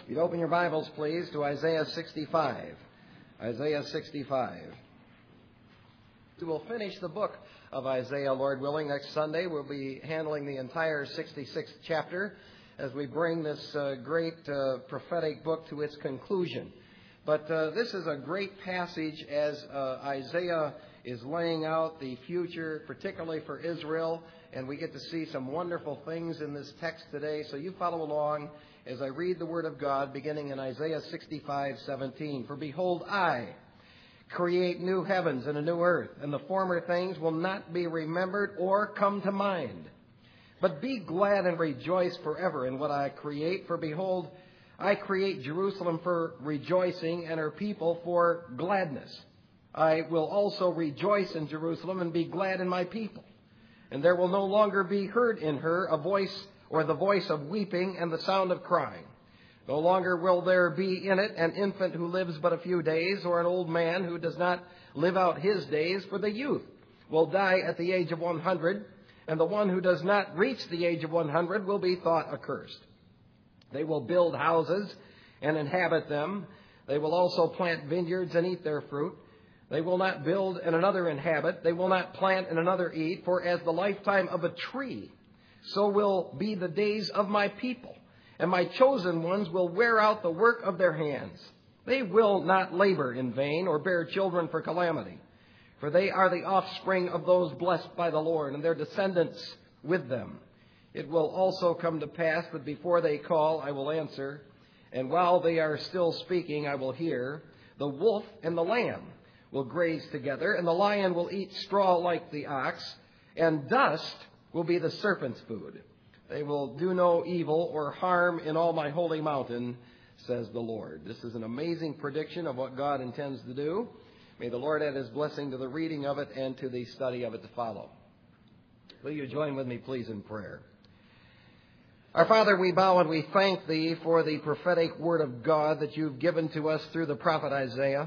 You'd open your Bibles, please, to Isaiah 65. Isaiah 65. We'll finish the book of Isaiah, Lord willing, next Sunday. We'll be handling the entire 66th chapter as we bring this great prophetic book to its conclusion. But this is a great passage as Isaiah is laying out the future, particularly for Israel, and we get to see some wonderful things in this text today. So you follow along as I read the Word of God, beginning in Isaiah 65:17. For behold, I create new heavens and a new earth, and the former things will not be remembered or come to mind. But be glad and rejoice forever in what I create. For behold, I create Jerusalem for rejoicing and her people for gladness. I will also rejoice in Jerusalem and be glad in my people. And there will no longer be heard in her a voice or the voice of weeping and the sound of crying. No longer will there be in it an infant who lives but a few days, or an old man who does not live out his days, for the youth will die at the age of 100, and the one who does not reach the age of 100 will be thought accursed. They will build houses and inhabit them. They will also plant vineyards and eat their fruit. They will not build and another inhabit. They will not plant and another eat. For as the lifetime of a tree, so will be the days of my people. And my chosen ones will wear out the work of their hands. They will not labor in vain or bear children for calamity. For they are the offspring of those blessed by the Lord, and their descendants with them. It will also come to pass that before they call, I will answer. And while they are still speaking, I will hear. The wolf and the lamb will graze together, and the lion will eat straw like the ox, and dust will be the serpent's food. They will do no evil or harm in all my holy mountain, says the Lord. This is an amazing prediction of what God intends to do. May the Lord add his blessing to the reading of it and to the study of it to follow. Will you join with me, please, in prayer? Our Father, we bow and we thank thee for the prophetic word of God that you've given to us through the prophet Isaiah.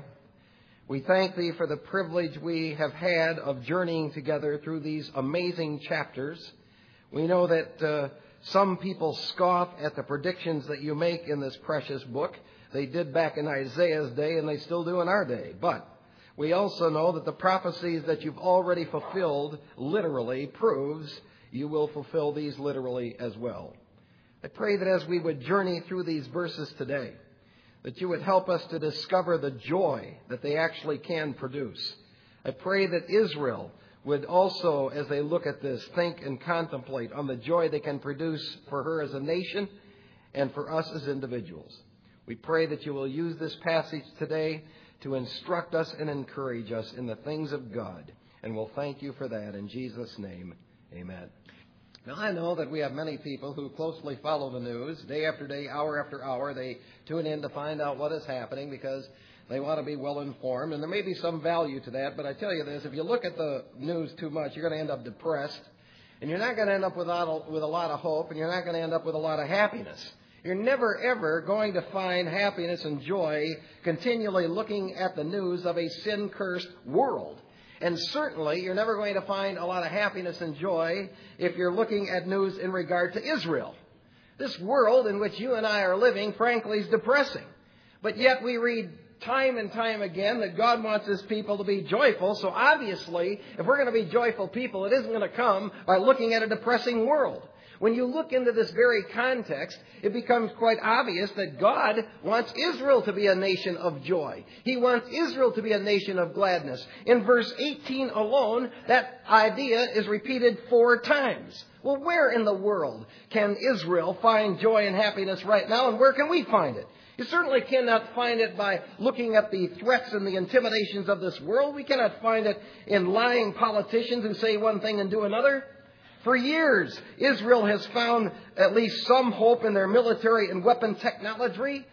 We thank thee for the privilege we have had of journeying together through these amazing chapters. We know that some people scoff at the predictions that you make in this precious book. They did back in Isaiah's day, and they still do in our day. But we also know that the prophecies that you've already fulfilled literally proves you will fulfill these literally as well. I pray that as we would journey through these verses today, that you would help us to discover the joy that they actually can produce. I pray that Israel would also, as they look at this, think and contemplate on the joy they can produce for her as a nation and for us as individuals. We pray that you will use this passage today to instruct us and encourage us in the things of God. And we'll thank you for that. In Jesus' name, amen. Now, I know that we have many people who closely follow the news. Day after day, hour after hour, they tune in to find out what is happening because they want to be well informed. And there may be some value to that, but I tell you this, if you look at the news too much, you're going to end up depressed. And you're not going to end up with a lot of hope, and you're not going to end up with a lot of happiness. You're never, ever going to find happiness and joy continually looking at the news of a sin-cursed world. And certainly, you're never going to find a lot of happiness and joy if you're looking at news in regard to Israel. This world in which you and I are living, frankly, is depressing. But yet we read time and time again that God wants his people to be joyful. So obviously, if we're going to be joyful people, it isn't going to come by looking at a depressing world. When you look into this very context, it becomes quite obvious that God wants Israel to be a nation of joy. He wants Israel to be a nation of gladness. In verse 18 alone, that idea is repeated 4 times. Well, where in the world can Israel find joy and happiness right now, and where can we find it? You certainly cannot find it by looking at the threats and the intimidations of this world. We cannot find it in lying politicians who say one thing and do another. For years, Israel has found at least some hope in their military and weapon technology.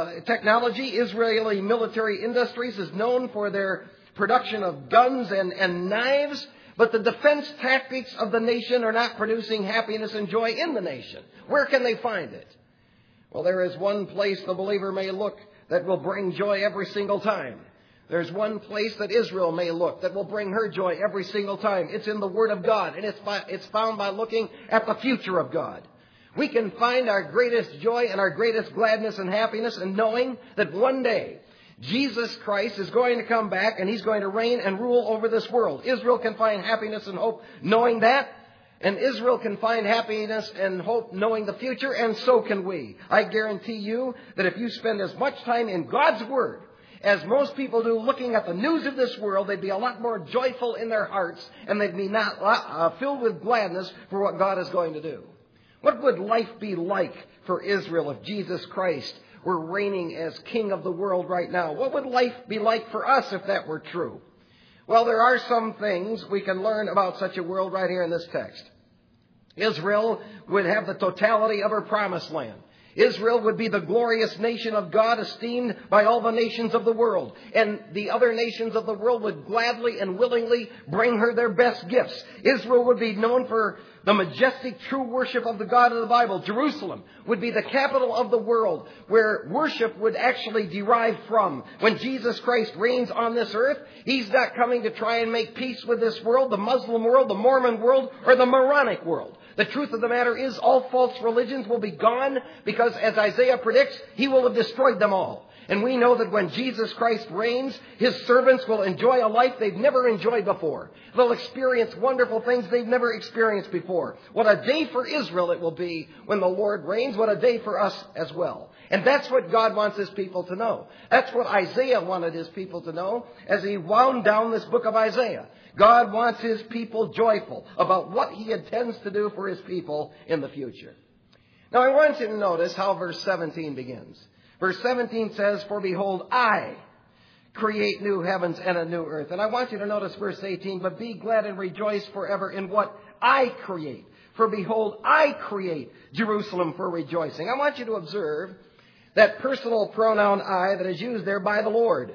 Israeli military industries is known for their production of guns and knives, but the defense tactics of the nation are not producing happiness and joy in the nation. Where can they find it? Well, there is one place the believer may look that will bring joy every single time. There's one place that Israel may look that will bring her joy every single time. It's in the Word of God, and it's found by looking at the future of God. We can find our greatest joy and our greatest gladness and happiness in knowing that one day Jesus Christ is going to come back and He's going to reign and rule over this world. Israel can find happiness and hope knowing that. And Israel can find happiness and hope knowing the future, and so can we. I guarantee you that if you spend as much time in God's Word as most people do looking at the news of this world, they'd be a lot more joyful in their hearts, and they'd be filled with gladness for what God is going to do. What would life be like for Israel if Jesus Christ were reigning as King of the world right now? What would life be like for us if that were true? Well, there are some things we can learn about such a world right here in this text. Israel would have the totality of her promised land. Israel would be the glorious nation of God, esteemed by all the nations of the world. And the other nations of the world would gladly and willingly bring her their best gifts. Israel would be known for the majestic true worship of the God of the Bible. Jerusalem would be the capital of the world, where worship would actually derive from. When Jesus Christ reigns on this earth, He's not coming to try and make peace with this world, the Muslim world, the Mormon world, or the Moronic world. The truth of the matter is all false religions will be gone because, as Isaiah predicts, He will have destroyed them all. And we know that when Jesus Christ reigns, His servants will enjoy a life they've never enjoyed before. They'll experience wonderful things they've never experienced before. What a day for Israel it will be when the Lord reigns. What a day for us as well. And that's what God wants His people to know. That's what Isaiah wanted His people to know as he wound down this book of Isaiah. God wants His people joyful about what He intends to do for His people in the future. Now I want you to notice how verse 17 begins. Verse 17 says, "For behold, I create new heavens and a new earth." And I want you to notice verse 18, "But be glad and rejoice forever in what I create. For behold, I create Jerusalem for rejoicing." I want you to observe that personal pronoun I that is used there by the Lord.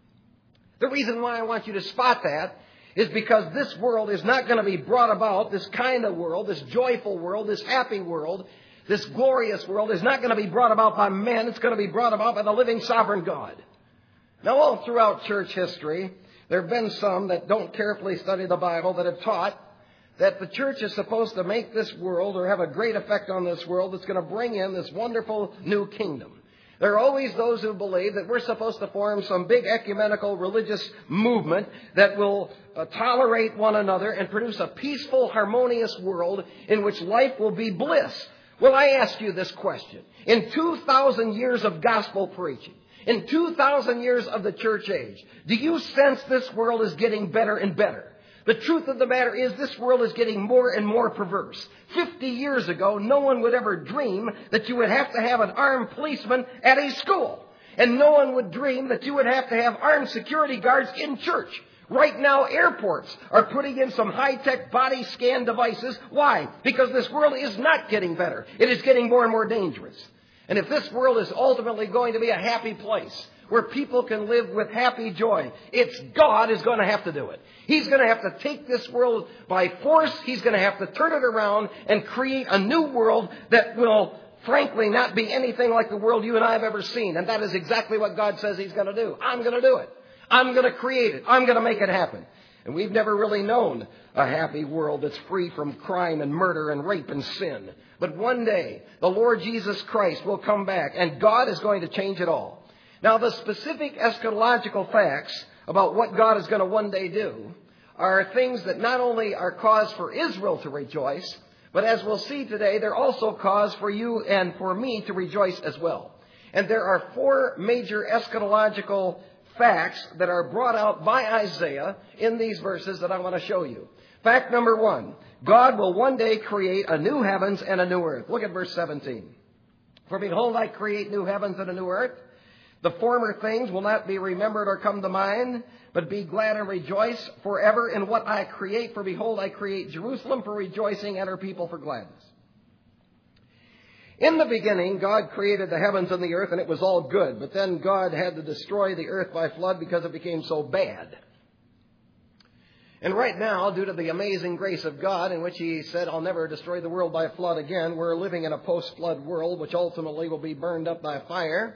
The reason why I want you to spot that is because this world is not going to be brought about, this kind of world, this joyful world, this happy world, this glorious world is not going to be brought about by men. It's going to be brought about by the living sovereign God. Now, all throughout church history, there have been some that don't carefully study the Bible that have taught that the church is supposed to make this world or have a great effect on this world that's going to bring in this wonderful new kingdom. There are always those who believe that we're supposed to form some big ecumenical religious movement that will tolerate one another and produce a peaceful, harmonious world in which life will be bliss. Well, I ask you this question. In 2,000 years of gospel preaching, in 2,000 years of the church age, do you sense this world is getting better and better? The truth of the matter is this world is getting more and more perverse. 50 years ago, no one would ever dream that you would have to have an armed policeman at a school. And no one would dream that you would have to have armed security guards in church. Right now, airports are putting in some high-tech body scan devices. Why? Because this world is not getting better. It is getting more and more dangerous. And if this world is ultimately going to be a happy place where people can live with happy joy, it's God is going to have to do it. He's going to have to take this world by force. He's going to have to turn it around and create a new world that will, frankly, not be anything like the world you and I have ever seen. And that is exactly what God says He's going to do. I'm going to do it. I'm going to create it. I'm going to make it happen. And we've never really known a happy world that's free from crime and murder and rape and sin. But one day, the Lord Jesus Christ will come back, and God is going to change it all. Now, the specific eschatological facts about what God is going to one day do are things that not only are cause for Israel to rejoice, but as we'll see today, they're also cause for you and for me to rejoice as well. And there are 4 major eschatological facts that are brought out by Isaiah in these verses that I want to show you. Fact number 1, God will one day create a new heavens and a new earth. Look at verse 17. "For behold, I create new heavens and a new earth. The former things will not be remembered or come to mind, but be glad and rejoice forever in what I create. For behold, I create Jerusalem for rejoicing and her people for gladness." In the beginning, God created the heavens and the earth, and it was all good. But then God had to destroy the earth by flood because it became so bad. And right now, due to the amazing grace of God, in which He said, "I'll never destroy the world by a flood again," we're living in a post-flood world, which ultimately will be burned up by fire.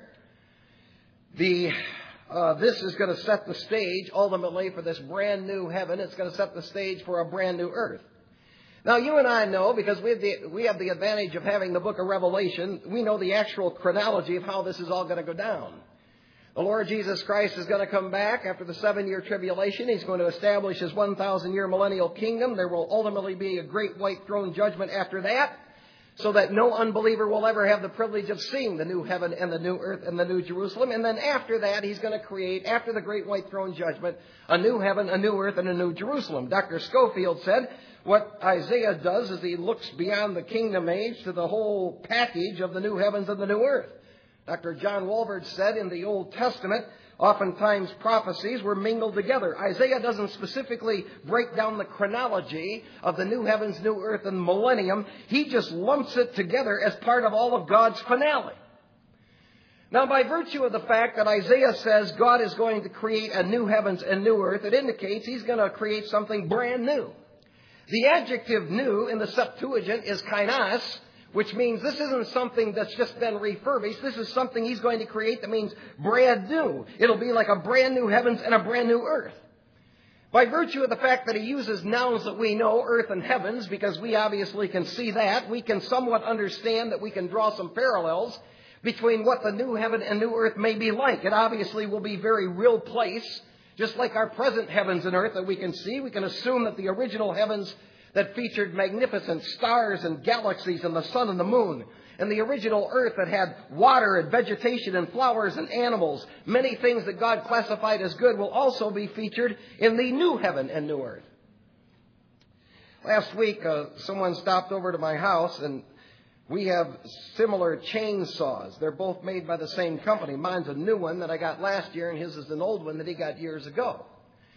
This is going to set the stage, ultimately, for this brand new heaven. It's going to set the stage for a brand new earth. Now, you and I know, because we have the advantage of having the book of Revelation, we know the actual chronology of how this is all going to go down. The Lord Jesus Christ is going to come back after the 7-year tribulation. He's going to establish His 1,000-year millennial kingdom. There will ultimately be a great white throne judgment after that, so that no unbeliever will ever have the privilege of seeing the new heaven and the new earth and the new Jerusalem. And then after that, He's going to create, after the great white throne judgment, a new heaven, a new earth, and a new Jerusalem. Dr. Schofield said what Isaiah does is he looks beyond the kingdom age to the whole package of the new heavens and the new earth. Dr. John Walvoord said in the Old Testament, oftentimes prophecies were mingled together. Isaiah doesn't specifically break down the chronology of the new heavens, new earth, and millennium. He just lumps it together as part of all of God's finale. Now, by virtue of the fact that Isaiah says God is going to create a new heavens and new earth, it indicates He's going to create something brand new. The adjective new in the Septuagint is kainos, which means this isn't something that's just been refurbished. This is something He's going to create that means brand new. It'll be like a brand new heavens and a brand new earth. By virtue of the fact that He uses nouns that we know, earth and heavens, because we obviously can see that, we can somewhat understand that we can draw some parallels between what the new heaven and new earth may be like. It obviously will be a very real place, just like our present heavens and earth that we can see. We can assume that the original heavens that featured magnificent stars and galaxies and the sun and the moon, and the original earth that had water and vegetation and flowers and animals, many things that God classified as good, will also be featured in the new heaven and new earth. Last week, someone stopped over to my house, and we have similar chainsaws. They're both made by the same company. Mine's a new one that I got last year, and his is an old one that he got years ago.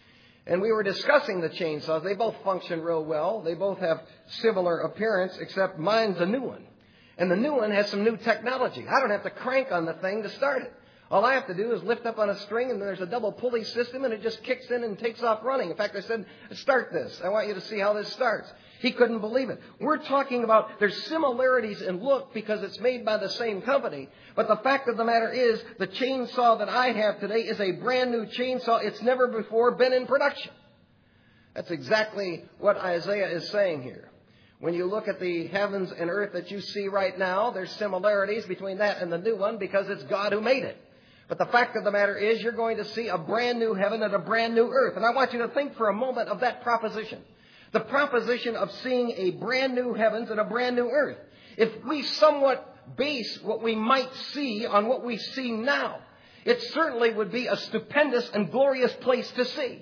And we were discussing the chainsaws. They both function real well. They both have similar appearance, except mine's a new one. And the new one has some new technology. I don't have to crank on the thing to start it. All I have to do is lift up on a string, and there's a double pulley system, and it just kicks in and takes off running. In fact, I said, start this. I want you to see how this starts. He couldn't believe it. We're talking about there's similarities in look because it's made by the same company. But the fact of the matter is the chainsaw that I have today is a brand new chainsaw. It's never before been in production. That's exactly what Isaiah is saying here. When you look at the heavens and earth that you see right now, there's similarities between that and the new one because it's God who made it. But the fact of the matter is you're going to see a brand new heaven and a brand new earth. And I want you to think for a moment of that proposition. The proposition of seeing a brand new heavens and a brand new earth. If we somewhat base what we might see on what we see now, it certainly would be a stupendous and glorious place to see.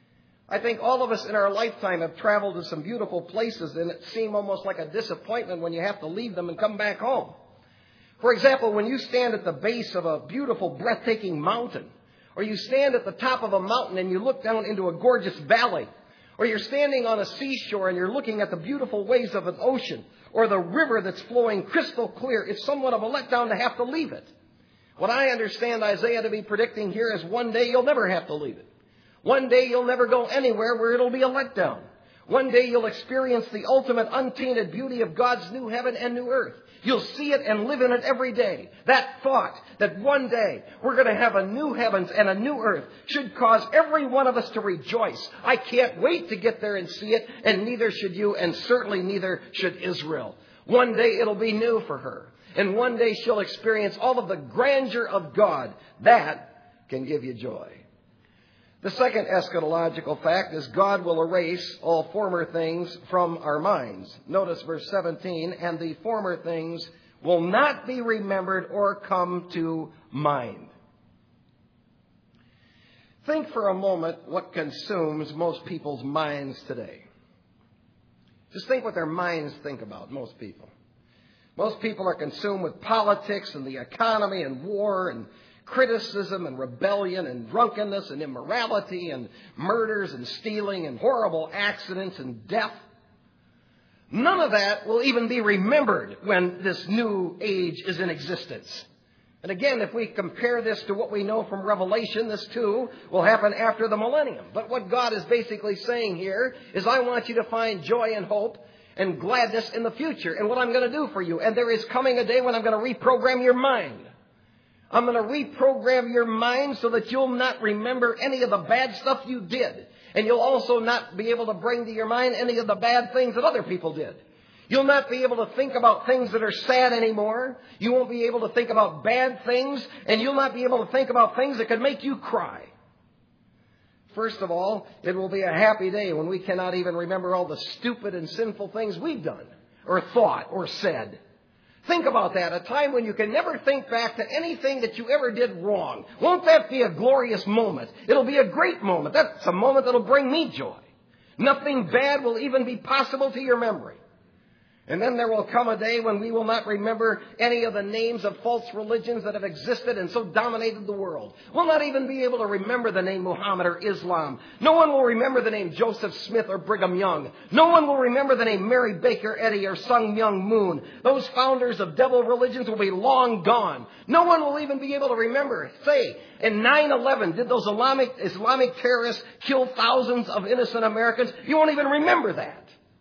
I think all of us in our lifetime have traveled to some beautiful places, and it seems almost like a disappointment when you have to leave them and come back home. For example, when you stand at the base of a beautiful, breathtaking mountain, or you stand at the top of a mountain and you look down into a gorgeous valley, or you're standing on a seashore and you're looking at the beautiful waves of an ocean, or the river that's flowing crystal clear, it's somewhat of a letdown to have to leave it. What I understand Isaiah to be predicting here is one day you'll never have to leave it. One day you'll never go anywhere where it'll be a letdown. One day you'll experience the ultimate untainted beauty of God's new heaven and new earth. You'll see it and live in it every day. That thought that one day we're going to have a new heavens and a new earth should cause every one of us to rejoice. I can't wait to get there and see it, and neither should you, and certainly neither should Israel. One day it'll be new for her, and one day she'll experience all of the grandeur of God. That can give you joy. The second eschatological fact is God will erase all former things from our minds. Notice verse 17, and the former things will not be remembered or come to mind. Think for a moment what consumes most people's minds today. Just think what their minds think about, most people. Most people are consumed with politics and the economy and war and criticism and rebellion and drunkenness and immorality and murders and stealing and horrible accidents and death. None of that will even be remembered when this new age is in existence. And again, if we compare this to what we know from Revelation, this too will happen after the millennium. But what God is basically saying here is I want you to find joy and hope and gladness in the future and what I'm going to do for you. And there is coming a day when I'm going to reprogram your mind. I'm going to reprogram your mind so that you'll not remember any of the bad stuff you did. And you'll also not be able to bring to your mind any of the bad things that other people did. You'll not be able to think about things that are sad anymore. You won't be able to think about bad things. And you'll not be able to think about things that could make you cry. First of all, it will be a happy day when we cannot even remember all the stupid and sinful things we've done or thought or said. Think about that, a time when you can never think back to anything that you ever did wrong. Won't that be a glorious moment? It'll be a great moment. That's a moment that'll bring me joy. Nothing bad will even be possible to your memory. And then there will come a day when we will not remember any of the names of false religions that have existed and so dominated the world. We'll not even be able to remember the name Muhammad or Islam. No one will remember the name Joseph Smith or Brigham Young. No one will remember the name Mary Baker Eddy or Sun Myung Moon. Those founders of devil religions will be long gone. No one will even be able to remember. Say, in 9/11, did those Islamic terrorists kill thousands of innocent Americans? You won't even remember that.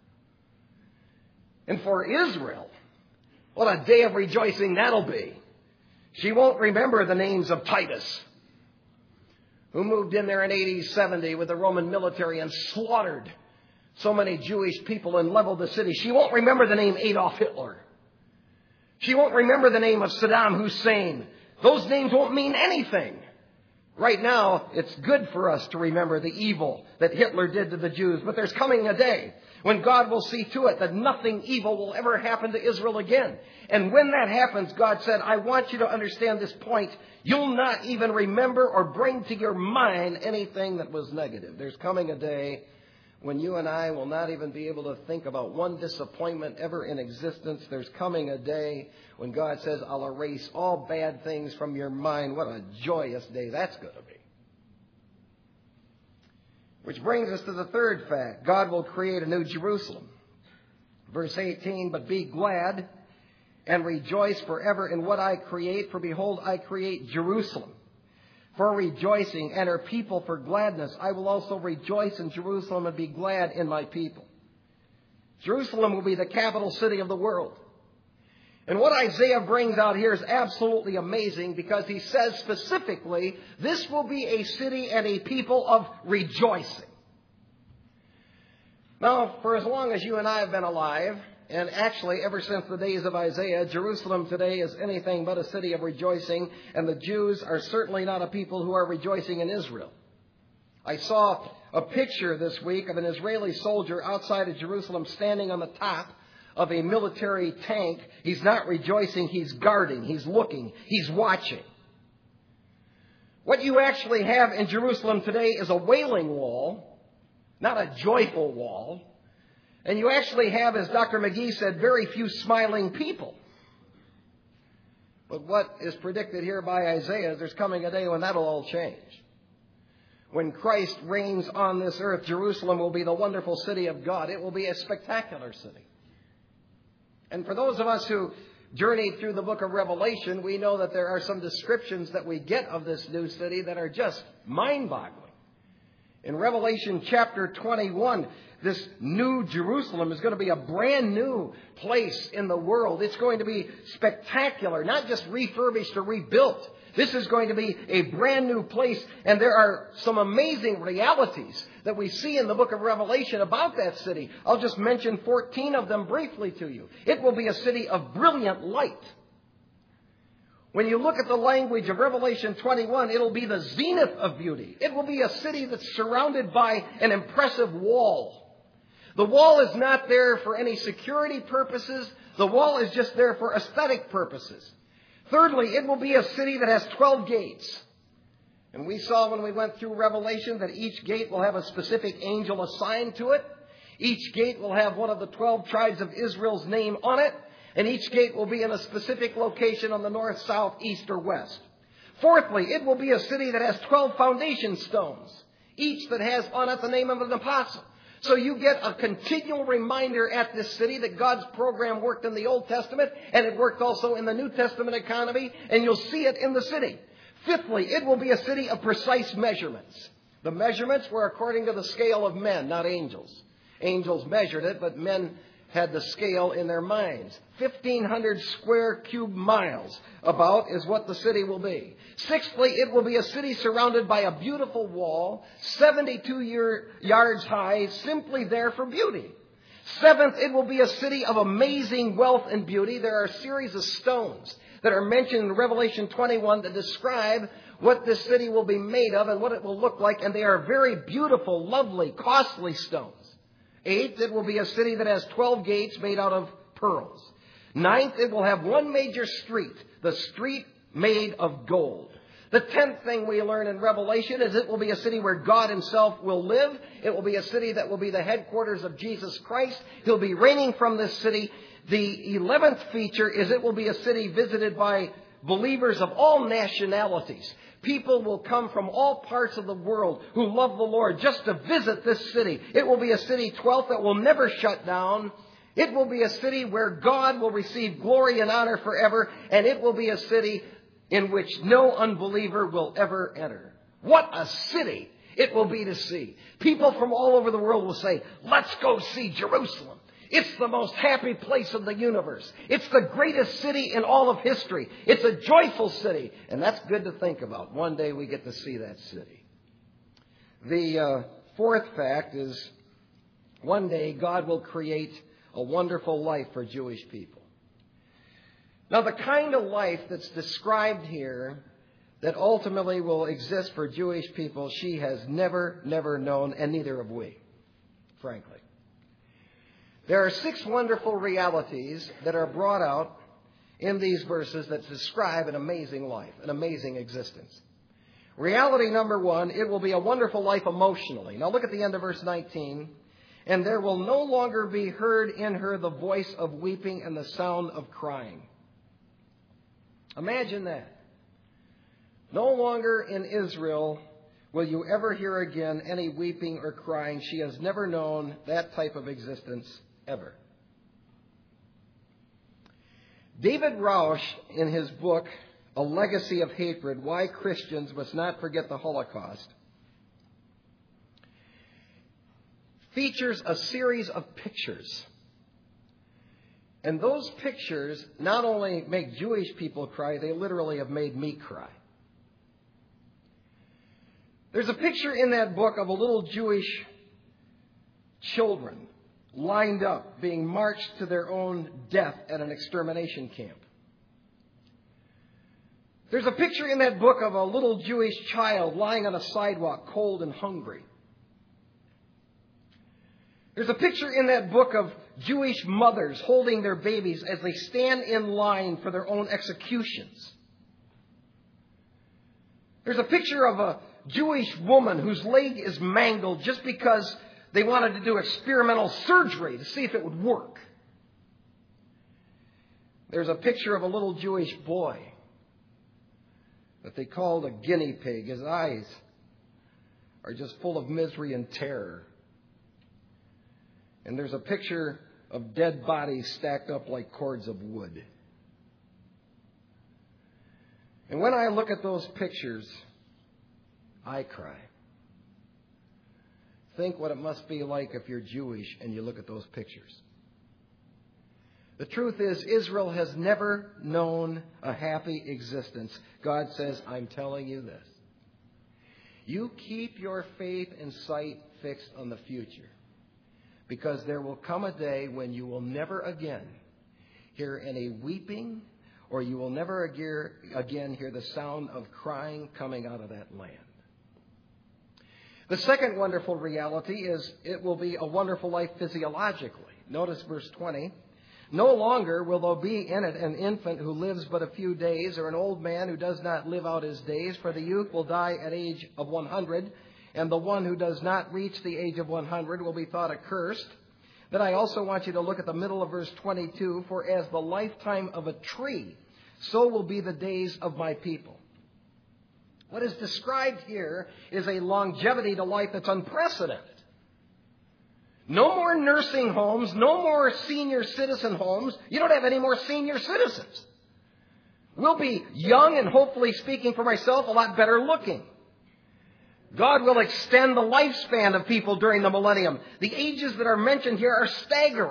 And for Israel, what a day of rejoicing that'll be. She won't remember the names of Titus, who moved in there in AD 70 with the Roman military and slaughtered so many Jewish people and leveled the city. She won't remember the name Adolf Hitler. She won't remember the name of Saddam Hussein. Those names won't mean anything. Right now, it's good for us to remember the evil that Hitler did to the Jews. But there's coming a day when God will see to it that nothing evil will ever happen to Israel again. And when that happens, God said, I want you to understand this point. You'll not even remember or bring to your mind anything that was negative. There's coming a day when you and I will not even be able to think about one disappointment ever in existence. There's coming a day when God says, I'll erase all bad things from your mind. What a joyous day that's going to be. Which brings us to the third fact. God will create a new Jerusalem. Verse 18, but be glad and rejoice forever in what I create. For behold, I create Jerusalem for rejoicing and her people for gladness. I will also rejoice in Jerusalem and be glad in my people. Jerusalem will be the capital city of the world. And what Isaiah brings out here is absolutely amazing because he says specifically, this will be a city and a people of rejoicing. Now, for as long as you and I have been alive, and actually ever since the days of Isaiah, Jerusalem today is anything but a city of rejoicing, and the Jews are certainly not a people who are rejoicing in Israel. I saw a picture this week of an Israeli soldier outside of Jerusalem standing on the top of a military tank. He's not rejoicing, he's guarding, he's looking, he's watching. What you actually have in Jerusalem today is a wailing wall, not a joyful wall. And you actually have, as Dr. McGee said, very few smiling people. But what is predicted here by Isaiah is there's coming a day when that'll all change. When Christ reigns on this earth, Jerusalem will be the wonderful city of God. It will be a spectacular city. And for those of us who journeyed through the book of Revelation, we know that there are some descriptions that we get of this new city that are just mind-boggling. In Revelation chapter 21, this new Jerusalem is going to be a brand new place in the world. It's going to be spectacular, not just refurbished or rebuilt. This is going to be a brand new place, and there are some amazing realities that we see in the book of Revelation about that city. I'll just mention 14 of them briefly to you. It will be a city of brilliant light. When you look at the language of Revelation 21, it'll be the zenith of beauty. It will be a city that's surrounded by an impressive wall. The wall is not there for any security purposes. The wall is just there for aesthetic purposes. Thirdly, it will be a city that has 12 gates. And we saw when we went through Revelation that each gate will have a specific angel assigned to it. Each gate will have one of the 12 tribes of Israel's name on it. And each gate will be in a specific location on the north, south, east, or west. Fourthly, it will be a city that has 12 foundation stones, each that has on it the name of an apostle. So you get a continual reminder at this city that God's program worked in the Old Testament, and it worked also in the New Testament economy, and you'll see it in the city. Fifthly, it will be a city of precise measurements. The measurements were according to the scale of men, not angels. Angels measured it, but men had the scale in their minds. 1,500 square cube miles about is what the city will be. Sixthly, it will be a city surrounded by a beautiful wall, 72 yards high, simply there for beauty. Seventh, it will be a city of amazing wealth and beauty. There are a series of stones that are mentioned in Revelation 21 that describe what this city will be made of and what it will look like. And they are very beautiful, lovely, costly stones. Eighth, it will be a city that has 12 gates made out of pearls. Ninth, it will have one major street, the street made of gold. The 10th thing we learn in Revelation is it will be a city where God himself will live. It will be a city that will be the headquarters of Jesus Christ. He'll be reigning from this city. The 11th feature is it will be a city visited by believers of all nationalities. People will come from all parts of the world who love the Lord just to visit this city. It will be a city, 12th, that will never shut down. It will be a city where God will receive glory and honor forever. And it will be a city in which no unbeliever will ever enter. What a city it will be to see. People from all over the world will say, let's go see Jerusalem. It's the most happy place in the universe. It's the greatest city in all of history. It's a joyful city. And that's good to think about. One day we get to see that city. The fourth fact is one day God will create a wonderful life for Jewish people. Now, the kind of life that's described here that ultimately will exist for Jewish people, she has never known, and neither have we, frankly. There are 6 wonderful realities that are brought out in these verses that describe an amazing life, an amazing existence. Reality number 1, it will be a wonderful life emotionally. Now look at the end of verse 19. And there will no longer be heard in her the voice of weeping and the sound of crying. Imagine that. No longer in Israel will you ever hear again any weeping or crying. She has never known that type of existence ever. David Rausch, in his book, A Legacy of Hatred, Why Christians Must Not Forget the Holocaust, features a series of pictures. And those pictures not only make Jewish people cry, they literally have made me cry. There's a picture in that book of a little Jewish children lined up, being marched to their own death at an extermination camp. There's a picture in that book of a little Jewish child lying on a sidewalk, cold and hungry. There's a picture in that book of Jewish mothers holding their babies as they stand in line for their own executions. There's a picture of a Jewish woman whose leg is mangled just because they wanted to do experimental surgery to see if it would work. There's a picture of a little Jewish boy that they called a guinea pig. His eyes are just full of misery and terror. And there's a picture of dead bodies stacked up like cords of wood. And when I look at those pictures, I cry. Think what it must be like if you're Jewish and you look at those pictures. The truth is, Israel has never known a happy existence. God says, I'm telling you this. You keep your faith and sight fixed on the future. Because there will come a day when you will never again hear any weeping, or you will never again hear the sound of crying coming out of that land. The second wonderful reality is it will be a wonderful life physiologically. Notice verse 20. No longer will there be in it an infant who lives but a few days, or an old man who does not live out his days, for the youth will die at age of 100. And the one who does not reach the age of 100 will be thought accursed. Then I also want you to look at the middle of verse 22. For as the lifetime of a tree, so will be the days of my people. What is described here is a longevity to life that's unprecedented. No more nursing homes, no more senior citizen homes. You don't have any more senior citizens. We'll be young and, hopefully, speaking for myself, a lot better looking. God will extend the lifespan of people during the millennium. The ages that are mentioned here are staggering.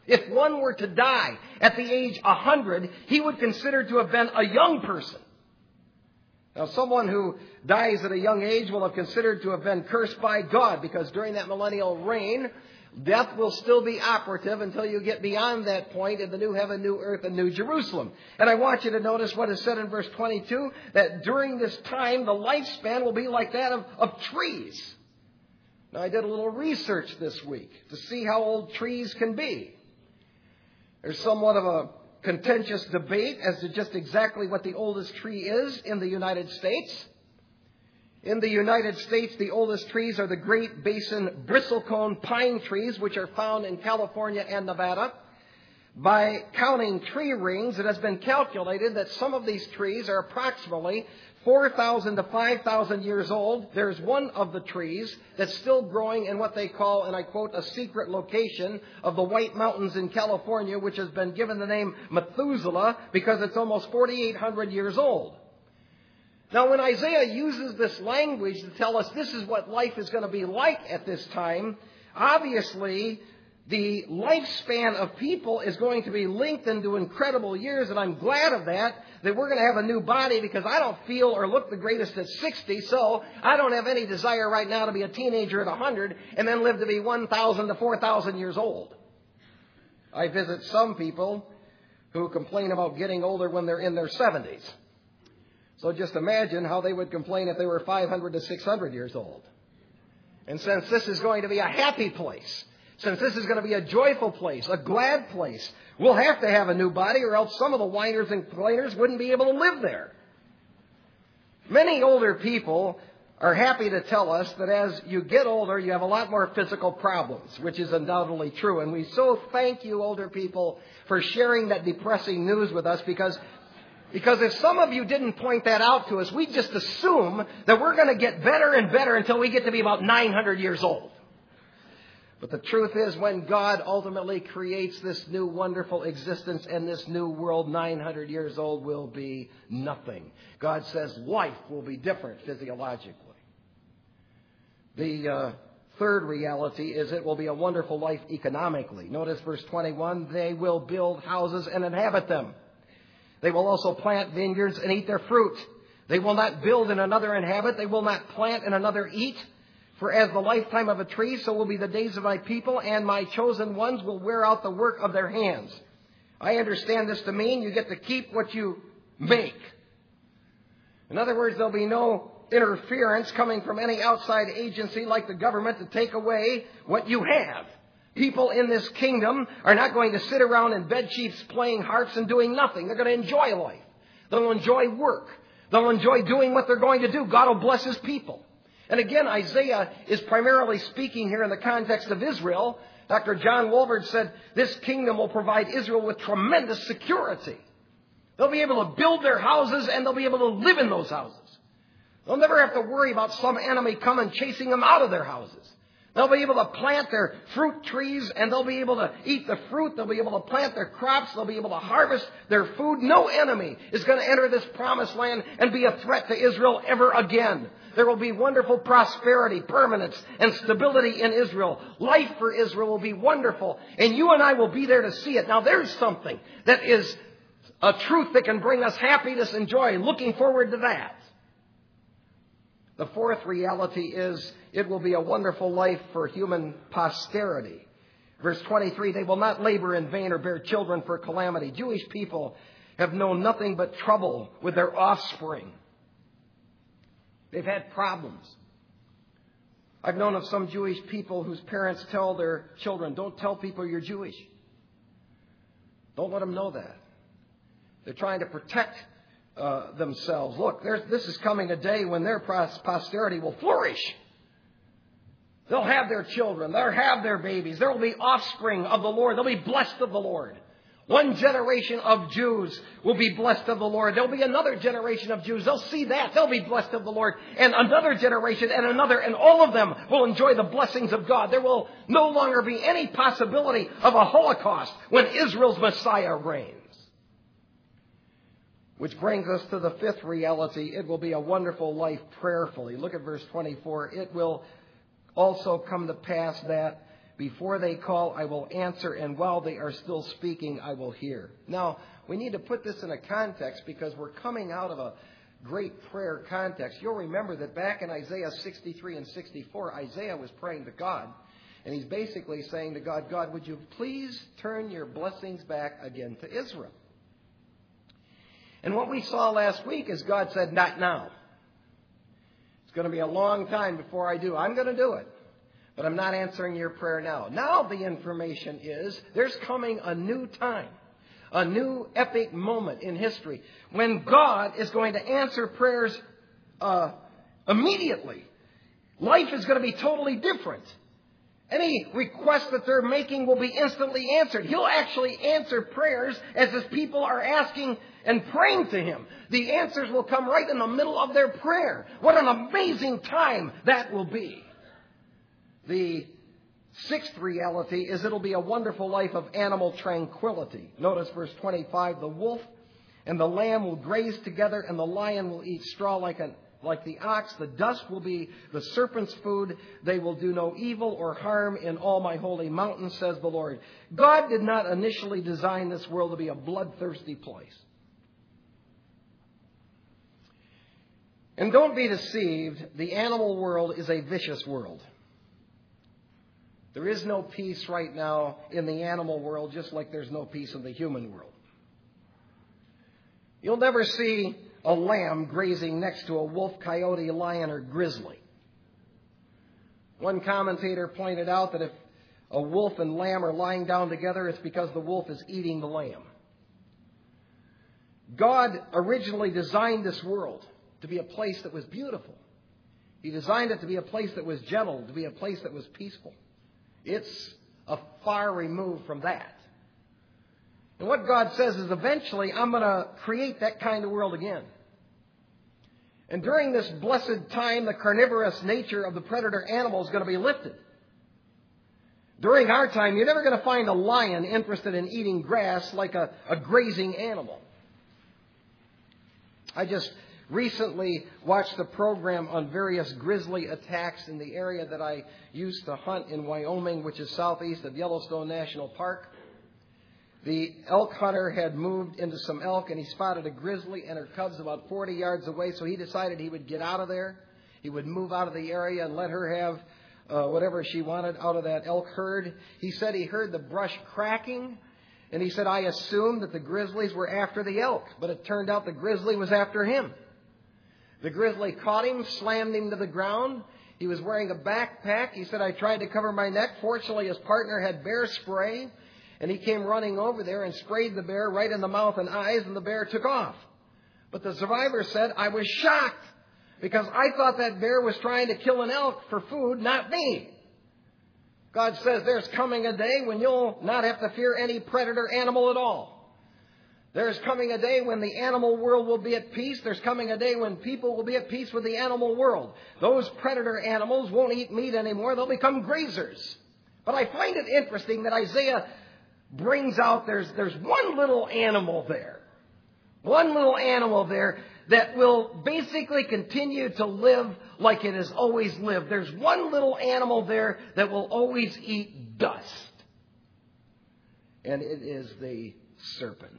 If one were to die at the age 100, he would consider to have been a young person. Now, someone who dies at a young age will have considered to have been cursed by God, because during that millennial reign, death will still be operative until you get beyond that point in the new heaven, new earth, and new Jerusalem. And I want you to notice what is said in verse 22, that during this time, the lifespan will be like that of trees. Now, I did a little research this week to see how old trees can be. There's somewhat of a contentious debate as to just exactly what the oldest tree is in the United States. In the United States, the oldest trees are the Great Basin bristlecone pine trees, which are found in California and Nevada. By counting tree rings, it has been calculated that some of these trees are approximately 4,000 to 5,000 years old. There's one of the trees that's still growing in what they call, and I quote, a secret location of the White Mountains in California, which has been given the name Methuselah because it's almost 4,800 years old. Now, when Isaiah uses this language to tell us this is what life is going to be like at this time, obviously the lifespan of people is going to be lengthened to incredible years, and I'm glad of that we're going to have a new body, because I don't feel or look the greatest at 60, so I don't have any desire right now to be a teenager at 100 and then live to be 1,000 to 4,000 years old. I visit some people who complain about getting older when they're in their 70s. So just imagine how they would complain if they were 500 to 600 years old. And since this is going to be a happy place, since this is going to be a joyful place, a glad place, we'll have to have a new body, or else some of the whiners and complainers wouldn't be able to live there. Many older people are happy to tell us that as you get older, you have a lot more physical problems, which is undoubtedly true. And we so thank you, older people, for sharing that depressing news with us, because if some of you didn't point that out to us, we just assume that we're going to get better and better until we get to be about 900 years old. But the truth is, when God ultimately creates this new wonderful existence and this new world, 900 years old will be nothing. God says life will be different physiologically. The third reality is it will be a wonderful life economically. Notice verse 21, they will build houses and inhabit them. They will also plant vineyards and eat their fruit. They will not build and another inhabit. They will not plant and another eat. For as the lifetime of a tree, so will be the days of my people, and my chosen ones will wear out the work of their hands. I understand this to mean you get to keep what you make. In other words, there'll be no interference coming from any outside agency like the government to take away what you have. People in this kingdom are not going to sit around in bed sheets playing harps and doing nothing. They're going to enjoy life. They'll enjoy work. They'll enjoy doing what they're going to do. God will bless His people. And again, Isaiah is primarily speaking here in the context of Israel. Dr. John Wolbert said this kingdom will provide Israel with tremendous security. They'll be able to build their houses and they'll be able to live in those houses. They'll never have to worry about some enemy coming chasing them out of their houses. They'll be able to plant their fruit trees and they'll be able to eat the fruit. They'll be able to plant their crops. They'll be able to harvest their food. No enemy is going to enter this promised land and be a threat to Israel ever again. There will be wonderful prosperity, permanence, and stability in Israel. Life for Israel will be wonderful, and you and I will be there to see it. Now, there's something that is a truth that can bring us happiness and joy. Looking forward to that. The fourth reality is it will be a wonderful life for human posterity. Verse 23, they will not labor in vain or bear children for calamity. Jewish people have known nothing but trouble with their offspring. They've had problems. I've known of some Jewish people whose parents tell their children, don't tell people you're Jewish. Don't let them know that. They're trying to protect themselves. Look, this is coming a day when their posterity will flourish. They'll have their children. They'll have their babies. There will be offspring of the Lord. They'll be blessed of the Lord. One generation of Jews will be blessed of the Lord. There'll be another generation of Jews. They'll see that. They'll be blessed of the Lord. And another generation and another. And all of them will enjoy the blessings of God. There will no longer be any possibility of a Holocaust when Israel's Messiah reigns. Which brings us to the fifth reality. It will be a wonderful life prayerfully. Look at verse 24. It will also come to pass that Before they call, I will answer, and while they are still speaking, I will hear. Now, we need to put this in a context because we're coming out of a great prayer context. You'll remember that back in Isaiah 63 and 64, Isaiah was praying to God. And he's basically saying to God, God, would you please turn your blessings back again to Israel? And what we saw last week is God said, not now. It's going to be a long time before I do. I'm going to do it. But I'm not answering your prayer now. Now the information is there's coming a new time. A new epic moment in history when God is going to answer prayers immediately. Life is going to be totally different. Any request that they're making will be instantly answered. He'll actually answer prayers as his people are asking and praying to him. The answers will come right in the middle of their prayer. What an amazing time that will be. The sixth reality is it'll be a wonderful life of animal tranquility. Notice verse 25, the wolf and the lamb will graze together, and the lion will eat straw like the ox. The dust will be the serpent's food. They will do no evil or harm in all my holy mountain, says the Lord. God did not initially design this world to be a bloodthirsty place. And don't be deceived, the animal world is a vicious world. There is no peace right now in the animal world, just like there's no peace in the human world. You'll never see a lamb grazing next to a wolf, coyote, lion, or grizzly. One commentator pointed out that if a wolf and lamb are lying down together, it's because the wolf is eating the lamb. God originally designed this world to be a place that was beautiful. He designed it to be a place that was gentle, to be a place that was peaceful. It's a far remove from that. And what God says is eventually I'm going to create that kind of world again. And during this blessed time, the carnivorous nature of the predator animal is going to be lifted. During our time, you're never going to find a lion interested in eating grass like a grazing animal. I just recently watched a program on various grizzly attacks in the area that I used to hunt in Wyoming, which is southeast of Yellowstone National Park. The elk hunter had moved into some elk, and he spotted a grizzly and her cubs about 40 yards away, so he decided he would get out of there. He would move out of the area and let her have whatever she wanted out of that elk herd. He said he heard the brush cracking, and he said, I assumed that the grizzlies were after the elk, but it turned out the grizzly was after him. The grizzly caught him, slammed him to the ground. He was wearing a backpack. He said, I tried to cover my neck. Fortunately, his partner had bear spray, and he came running over there and sprayed the bear right in the mouth and eyes, and the bear took off. But the survivor said, I was shocked because I thought that bear was trying to kill an elk for food, not me. God says there's coming a day when you'll not have to fear any predator animal at all. There's coming a day when the animal world will be at peace. There's coming a day when people will be at peace with the animal world. Those predator animals won't eat meat anymore. They'll become grazers. But I find it interesting that Isaiah brings out there's one little animal there. One little animal there that will basically continue to live like it has always lived. There's one little animal there that will always eat dust. And it is the serpent.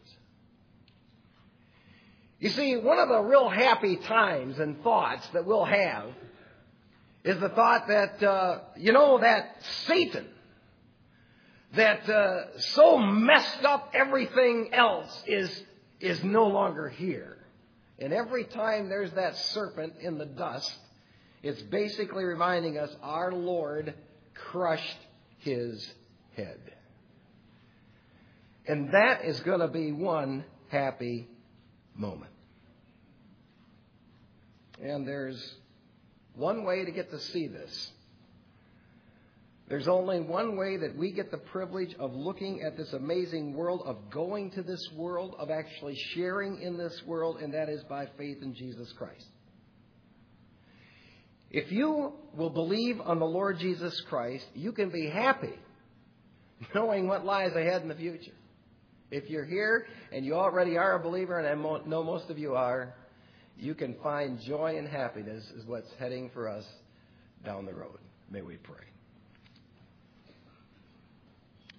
You see, one of the real happy times and thoughts that we'll have is the thought that, that Satan, that so messed up everything else is no longer here. And every time there's that serpent in the dust, it's basically reminding us our Lord crushed his head. And that is going to be one happy moment. And there's one way to get to see this. There's only one way that we get the privilege of looking at this amazing world, of going to this world, of actually sharing in this world, and that is by faith in Jesus Christ. If you will believe on the Lord Jesus Christ, you can be happy knowing what lies ahead in the future. If you're here and you already are a believer, and I know most of you are, you can find joy and happiness is what's heading for us down the road. May we pray.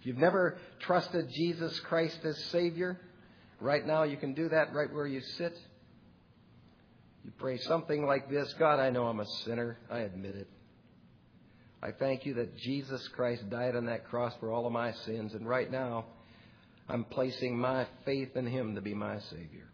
If you've never trusted Jesus Christ as Savior, right now you can do that right where you sit. You pray something like this: God, I know I'm a sinner. I admit it. I thank you that Jesus Christ died on that cross for all of my sins, and right now I'm placing my faith in Him to be my Savior.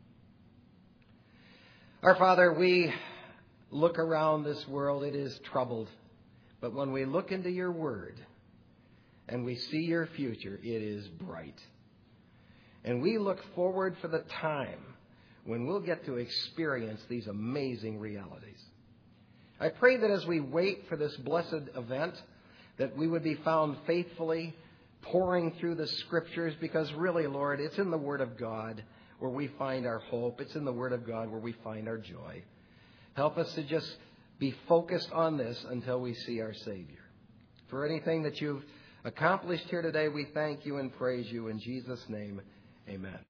Our Father, we look around this world, it is troubled. But when we look into your Word and we see your future, it is bright. And we look forward for the time when we'll get to experience these amazing realities. I pray that as we wait for this blessed event, that we would be found faithfully pouring through the Scriptures, because really, Lord, it's in the Word of God where we find our hope. It's in the Word of God where we find our joy. Help us to just be focused on this until we see our Savior. For anything that you've accomplished here today, we thank you and praise you. In Jesus' name, amen.